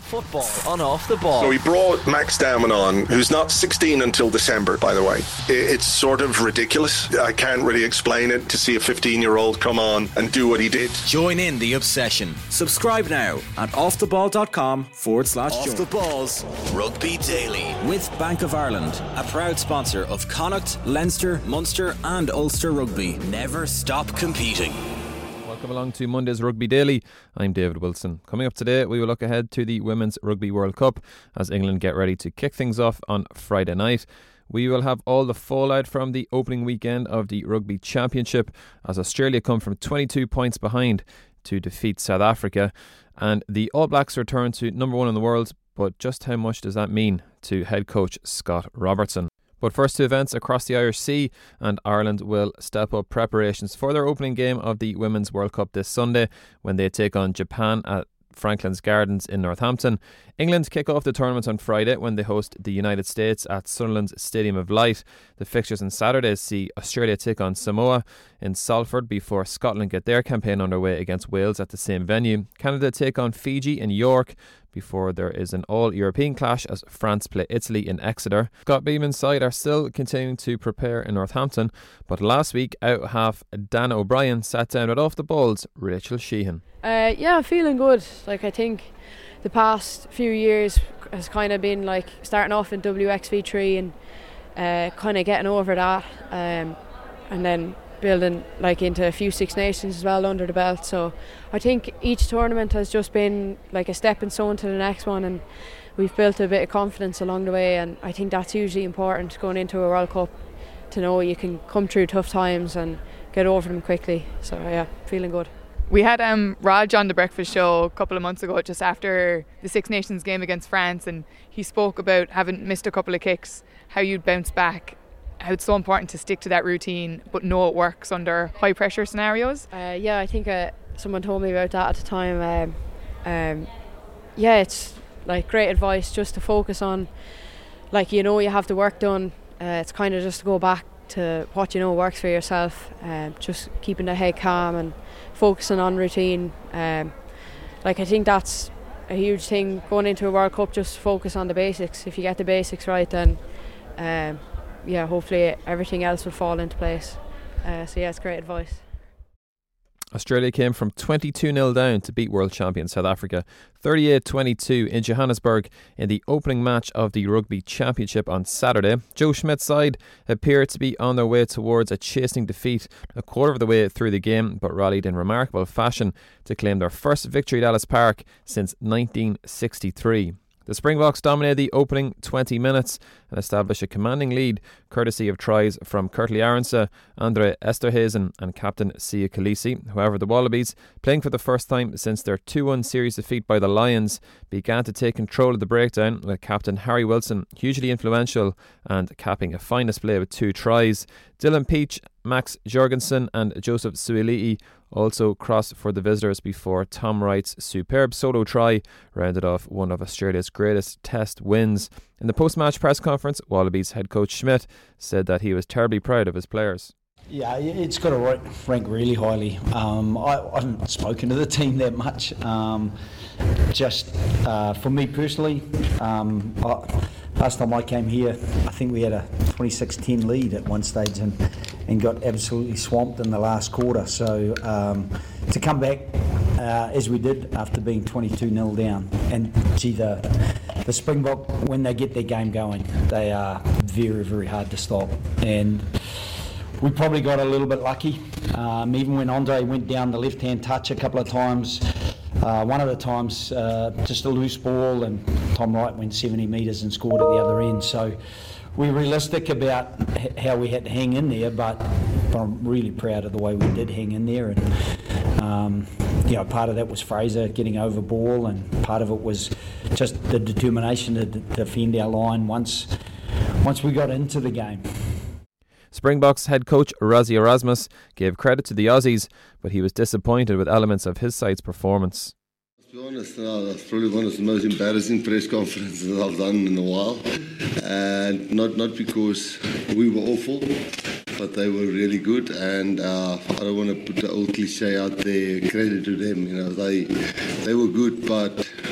Football on Off the Ball. So he brought Max Damon on, who's not 16 until December, by the way. It's sort of ridiculous. I can't really explain it, to see a 15-year-old come on and do what he did. Join in the obsession. Subscribe now at offtheball.com/join. Off the Ball's Rugby Daily. With Bank of Ireland, a proud sponsor of Connacht, Leinster, Munster and Ulster Rugby. Never stop competing. Welcome along to Monday's Rugby Daily. I'm David Wilson. Coming up today, we will look ahead to the Women's Rugby World Cup as England get ready to kick things off on Friday night. We will have all the fallout from the opening weekend of the Rugby Championship as Australia come from 22 points behind to defeat South Africa. And the All Blacks return to number one in the world, but just how much does that mean to head coach Scott Robertson? But first to events across the Irish Sea, and Ireland will step up preparations for their opening game of the Women's World Cup this Sunday when they take on Japan at Franklin's Gardens in Northampton. England kick off the tournament on Friday when they host the United States at Sunderland's Stadium of Light. The fixtures on Saturday see Australia take on Samoa in Salford before Scotland get their campaign underway against Wales at the same venue. Canada take on Fiji in York before there is an all-European clash as France play Italy in Exeter. Scott Beeman's side are still continuing to prepare in Northampton, but last week out half Dan O'Brien sat down with Off the Ball's Rachel Sheehan. Yeah, I'm feeling good. I think the past few years has kind of been like starting off in WXV3 and kind of getting over that, and then building into a few Six Nations as well under the belt. So I think each tournament has just been like a stepping stone to the next one, and we've built a bit of confidence along the way, and I think that's hugely important going into a World Cup, to know you can come through tough times and get over them quickly. So yeah, feeling good. We had Raj on the Breakfast Show a couple of months ago, just after the Six Nations game against France, and he spoke about having missed a couple of kicks, how you'd bounce back, how it's so important to stick to that routine but know it works under high pressure scenarios. Yeah, I think someone told me about that at the time. Yeah, it's like great advice just to focus on, you have the work done. It's kind of just to go back to what you know works for yourself, just keeping the head calm and focusing on routine. I think that's a huge thing going into a World Cup. Just focus on the basics. If you get the basics right, then hopefully everything else will fall into place. So yeah, it's great advice. Australia came from 22-0 down to beat world champion South Africa 38-22 in Johannesburg in the opening match of the Rugby Championship on Saturday. Joe Schmidt's side appeared to be on their way towards a chastening defeat a quarter of the way through the game, but rallied in remarkable fashion to claim their first victory at Ellis Park since 1963. The Springboks dominated the opening 20 minutes and established a commanding lead courtesy of tries from Kurtley Arendse, Andre Esterhuizen and captain Sia Khaleesi. However, the Wallabies, playing for the first time since their 2-1 series defeat by the Lions, began to take control of the breakdown, with captain Harry Wilson hugely influential and capping a fine display with 2 tries. Dylan Peach, Max Jorgensen and Joseph Suili'i also crossed for the visitors before Tom Wright's superb solo try rounded off one of Australia's greatest test wins. In the post-match press conference, Wallabies head coach Schmidt said that he was terribly proud of his players. Yeah, it's got to rank really highly. I haven't spoken to the team that much. For me personally, last time I came here, I think we had a 26-10 lead at one stage and got absolutely swamped in the last quarter. So to come back as we did after being 22-0 down, and gee, the Springbok, when they get their game going, they are very, very hard to stop. And we probably got a little bit lucky. Even when Andre went down the left-hand touch a couple of times, one of the times just a loose ball, and Tom Wright went 70 metres and scored at the other end. So we're realistic about how we had to hang in there, but I'm really proud of the way we did hang in there. And part of that was Fraser getting over ball, and part of it was just the determination to defend our line once we got into the game. Springboks head coach Rassie Erasmus gave credit to the Aussies, but he was disappointed with elements of his side's performance. To be honest, that's probably one of the most embarrassing press conferences that I've done in a while, and not because we were awful, but they were really good. And I don't want to put the old cliche out there, credit to them. They were good, but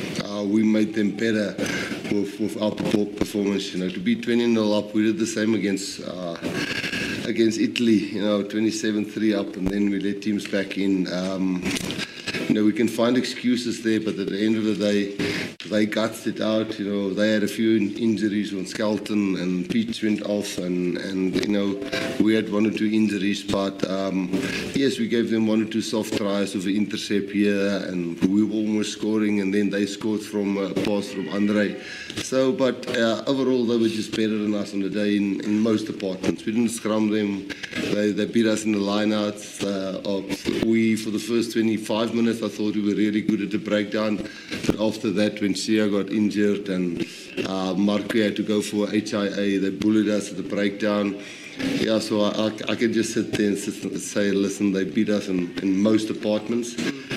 we made them better with our performance. To be 20-0 up, we did the same against Italy. 27-3 up, and then we let teams back in. We can find excuses there, but at the end of the day, they gutsed it out. They had a few injuries when Skelton and Peach went off, and we had 1 or 2 injuries. But yes, we gave them 1 or 2 soft tries with an intercept here, and we were almost scoring, and then they scored from a pass from Andre. So, but overall, they were just better than us on the day in most departments. We didn't scrum them. They beat us in the lineouts. For the first 25 minutes, I thought we were really good at the breakdown. But after that, when Sia got injured and Marco had to go for HIA, they bullied us at the breakdown. Yeah, so I can just sit there and say, listen, they beat us in most departments.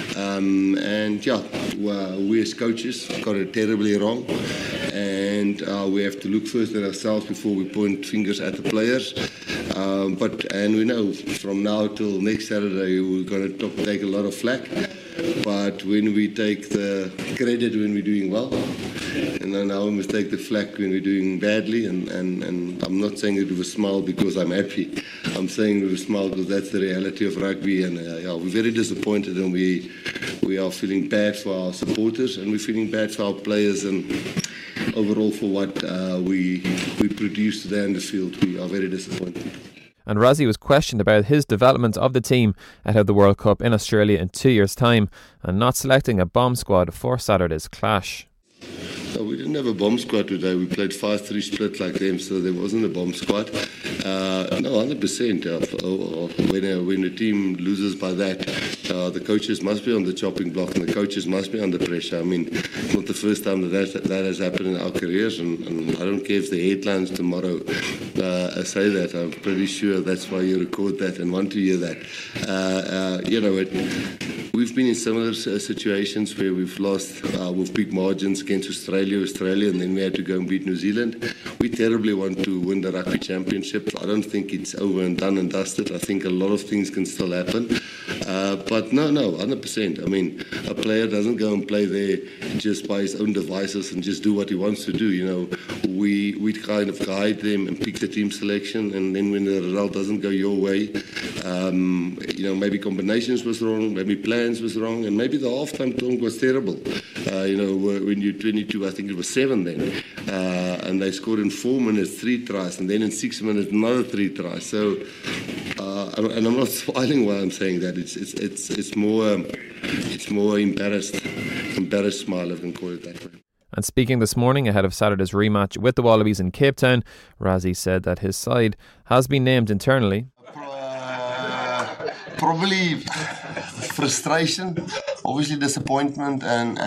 We as coaches got it terribly wrong. And we have to look first at ourselves before we point fingers at the players. And we know from now till next Saturday we're going to take a lot of flack. But when we take the credit when we're doing well, and then now we must take the flack when we're doing badly. And I'm not saying it with a smile because I'm happy. I'm saying it with a smile because that's the reality of rugby. And we're very disappointed, and we are feeling bad for our supporters, and we're feeling bad for our players, and overall for what we produced today in the field. We are very disappointed. And Rassie was questioned about his development of the team ahead of the World Cup in Australia in 2 years' time, and not selecting a bomb squad for Saturday's clash. No, we didn't have a bomb squad today. We played 5-3 split like them, so there wasn't a bomb squad. 100%. When a team loses by that, the coaches must be on the chopping block, and the coaches must be under pressure. I mean, it's not the first time that has happened in our careers, and I don't care if the headlines tomorrow say that. I'm pretty sure that's why you record that and want to hear that. We've been in similar situations where we've lost with big margins against Australia, and then we had to go and beat New Zealand. We terribly want to win the rugby championship. I don't think it's over and done and dusted. I think a lot of things can still happen. But no, 100%. I mean, a player doesn't go and play there just by his own devices and just do what he wants to do. We kind of guide them and pick the team selection, and then when the result doesn't go your way, maybe combinations was wrong, maybe plans was wrong, and maybe the halftime talk was terrible. When you're 22, I think it was 7 then, and they scored in 4 minutes 3 tries, and then in 6 minutes another 3 tries. So, and I'm not smiling while I'm saying that. It's more embarrassed smile, if I can call it that way. And speaking this morning ahead of Saturday's rematch with the Wallabies in Cape Town, Rassie said that his side has been named internally. Probably frustration, obviously disappointment, and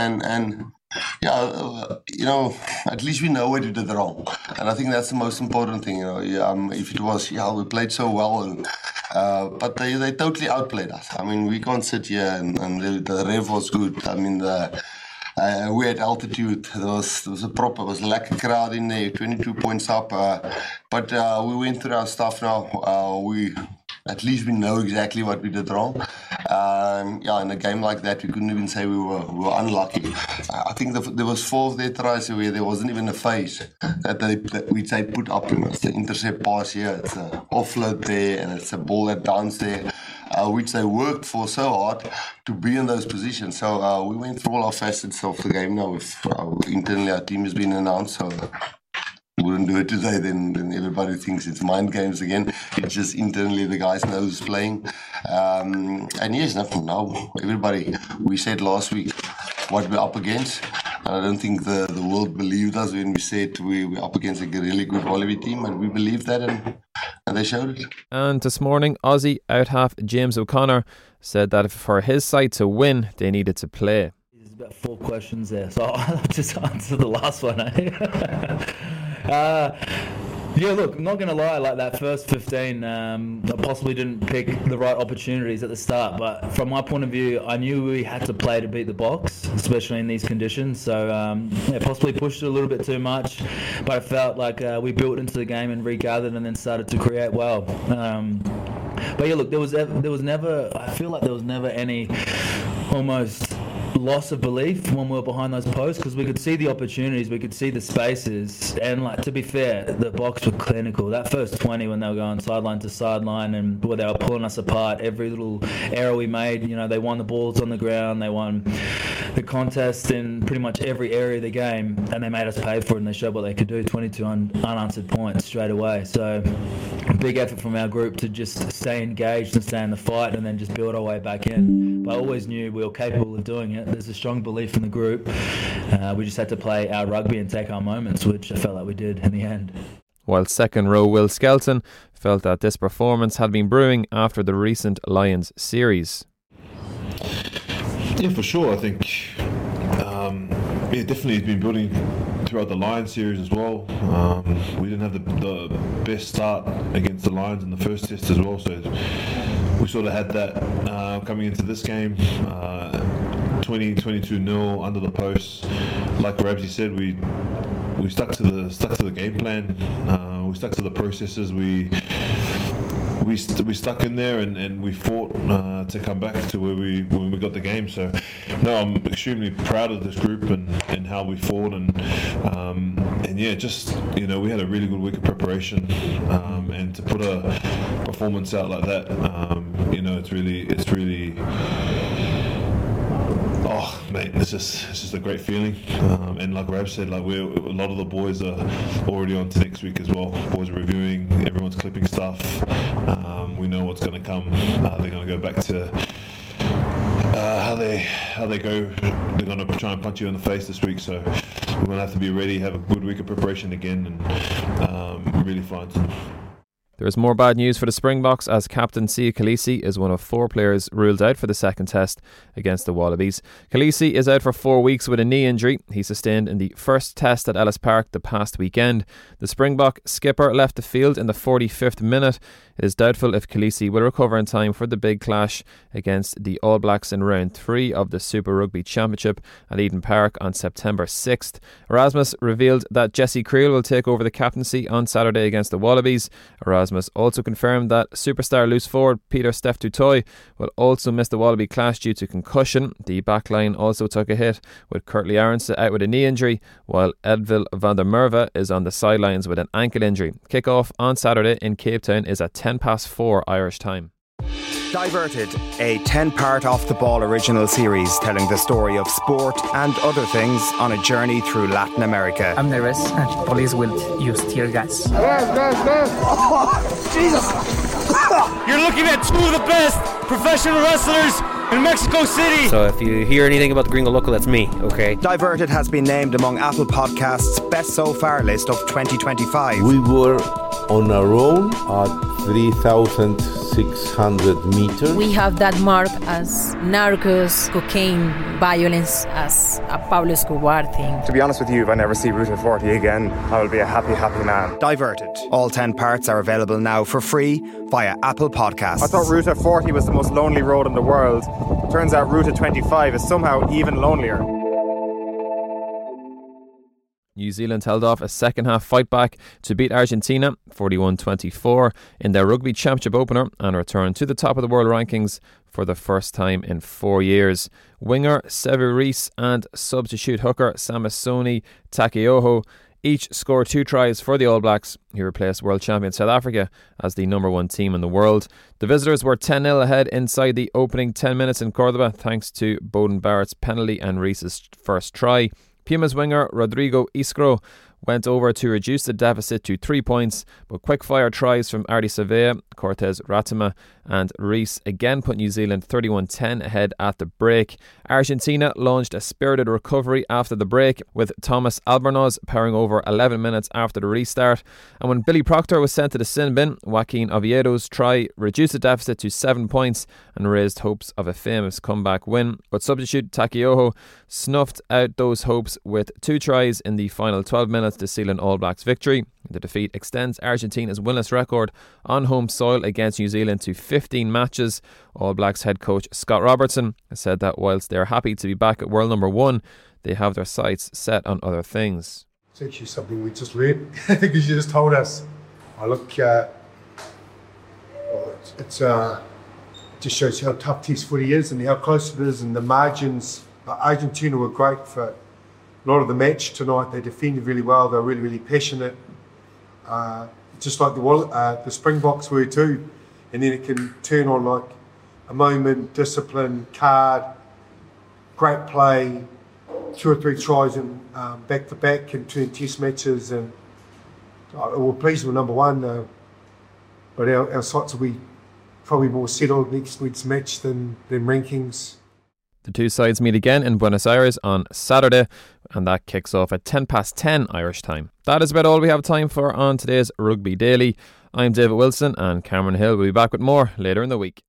at least we know what we did wrong, and I think that's the most important thing. If it was, we played so well, but they totally outplayed us. I mean, we can't sit here and the rev was good. I mean, we had altitude. There was a lack of crowd in there. 22 points up, but we went through our stuff now. At least we know exactly what we did wrong. In a game like that, we couldn't even say we were unlucky. I think there was 4 of their tries where there wasn't even a phase that we'd say put up. It's the intercept pass here, it's an offload there, and it's a ball that bounced there, which they worked for so hard to be in those positions. So we went through all our facets of the game now. Internally, our team has been announced, so wouldn't do it today, then everybody thinks it's mind games again. It's just internally the guys know who's playing. And yes, now everybody, we said last week what we're up against. I don't think the world believed us when we said we're up against a really good Wallaby team, and we believed that, and they showed it. And this morning, Aussie out-half James O'Connor said that for his side to win, they needed to play. There's about 4 questions there, so I'll just answer the last one. Look, I'm not going to lie, like that first 15, I possibly didn't pick the right opportunities at the start, but from my point of view, I knew we had to play to beat the Box, especially in these conditions, so possibly pushed it a little bit too much, but I felt like we built into the game and regathered and then started to create well. But yeah, look, there was never, I feel like there was never any almost loss of belief when we were behind those posts, because we could see the opportunities, we could see the spaces, and like, to be fair, the box were clinical. That first 20 when they were going sideline to sideline and where they were pulling us apart, every little error we made, you know, they won the balls on the ground, they won the contest in pretty much every area of the game, and they made us pay for it, and they showed what they could do. 22 unanswered points straight away. So big effort from our group to just stay engaged and stay in the fight and then just build our way back in. But I always knew we were capable of doing it. There's a strong belief in the group. We just had to play our rugby and take our moments, which I felt like we did in the end. While second row Will Skelton felt that this performance had been brewing after the recent Lions series. Yeah, for sure. I think definitely it's been building throughout the Lions series as well. We didn't have the best start against the Lions in the first test as well, so we sort of had that coming into this game. 22-0 under the post. Like Rabsy said, we stuck to the game plan. We stuck to the processes. We stuck in there and we fought to come back to when we got the game. So no, I'm extremely proud of this group and how we fought and yeah, just, you know, we had a really good week of preparation, and to put a performance out like that, you know, it's really oh mate, it's just a great feeling, and like Rab said, like a lot of the boys are already on to next week as well. Boys are reviewing, everyone's clipping stuff. We know what's going to come. They're going to go back to how they go. They're going to try and punch you in the face this week, so we're going to have to be ready, have a good week of preparation again, and really find some. There is more bad news for the Springboks as captain Siya Kolisi is one of 4 players ruled out for the second test against the Wallabies. Kolisi is out for 4 weeks with a knee injury he sustained in the first test at Ellis Park the past weekend. The Springbok skipper left the field in the 45th minute. It is doubtful if Kolisi will recover in time for the big clash against the All Blacks in round 3 of the Super Rugby Championship at Eden Park on September 6th. Erasmus revealed that Jesse Creel will take over the captaincy on Saturday against the Wallabies. Erasmus also confirmed that superstar loose forward Peter Steph Tutoy will also miss the Wallaby clash due to concussion. The backline also took a hit with Kurtley Arendse out with a knee injury, while Edville van der Merwe is on the sidelines with an ankle injury. Kick-off on Saturday in Cape Town is at 4:10 Irish time. Diverted, a 10-part off-the-ball original series telling the story of sport and other things on a journey through Latin America. I'm nervous. Police will use tear gas. Oh, Jesus! You're looking at 2 of the best professional wrestlers in Mexico City. So if you hear anything about the Gringo Loco, that's me, okay? Diverted has been named among Apple Podcasts' Best So Far list of 2025. We were on our own at 3,600 meters. We have that mark as narcos, cocaine, violence, as a Pablo Escobar thing. To be honest with you, if I never see Ruta 40 again, I will be a happy, happy man. Diverted. All 10 parts are available now for free via Apple Podcasts. I thought Ruta 40 was the most lonely road in the world. Turns out Ruta 25 is somehow even lonelier. New Zealand held off a second half fight back to beat Argentina 41-24 in their Rugby Championship opener and return to the top of the world rankings for the first time in 4 years. Winger Sevu Reece and substitute hooker Samisoni Taukei'aho each scored 2 tries for the All Blacks, who replaced world champion South Africa as the number 1 team in the world. The visitors were 10-0 ahead inside the opening 10 minutes in Cordoba thanks to Beauden Barrett's penalty and Reece's first try. Pumas winger Rodrigo Iskro went over to reduce the deficit to 3 points, but quick-fire tries from Ardi Savea, Cortez Ratama and Reece again put New Zealand 31-10 ahead at the break. Argentina launched a spirited recovery after the break, with Thomas Albornoz powering over 11 minutes after the restart. And when Billy Proctor was sent to the sin bin, Joaquin Oviedo's try reduced the deficit to 7 points and raised hopes of a famous comeback win. But substitute Taukei'aho snuffed out those hopes with 2 tries in the final 12 minutes to seal an All Blacks victory. The defeat extends Argentina's winless record on home soil against New Zealand to 15 matches. All Blacks head coach Scott Robertson has said that whilst they are happy to be back at world number 1, they have their sights set on other things. It's actually something we just learned because you just told us. It just shows how tough Test footy is and how close it is, and the margins Argentina were great for a lot of the match tonight. They defended really well. They were really, really passionate. Just like the Springboks were too. And then it can turn on like a moment, discipline, card, great play, 2 or 3 tries in back-to-back can turn test matches. And we're pleased with number 1. But our sights will be probably more settled next week's match than rankings. The two sides meet again in Buenos Aires on Saturday, and that kicks off at 10:10 Irish time. That is about all we have time for on today's Rugby Daily. I'm David Wilson, and Cameron Hill will be back with more later in the week.